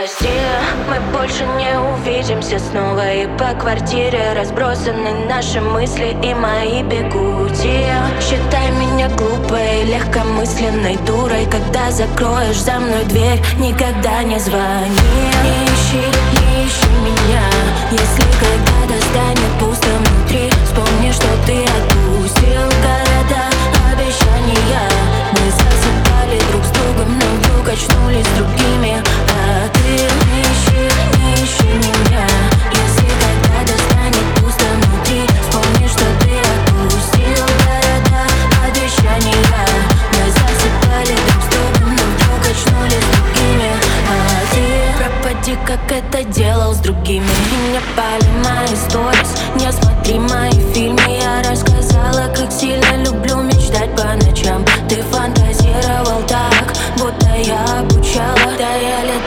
Прости, мы больше не увидимся снова. И по квартире разбросаны наши мысли и мои бегути. Считай меня глупой, легкомысленной дурой. Когда закроешь за мной дверь, никогда не звони. Не ищи меня, если когда-то станет пусто внутри. Вспомни, что ты отпустил города, обещания. Мы засыпали друг с другом, но вдруг очнулись другими. А ты не ищи меня, если когда-то станет пусто внутри. Вспомни, что ты отпустил города, обещания. Мы засыпали друг с другом, но вдруг очнулись другими. А ты пропади, как это делал с другими. И не пали мои сторис, не смотри мои фильмы. Я рассказала, как сильно люблю мечтать по ночам. Ты фантазировал так, будто я обучала. Да я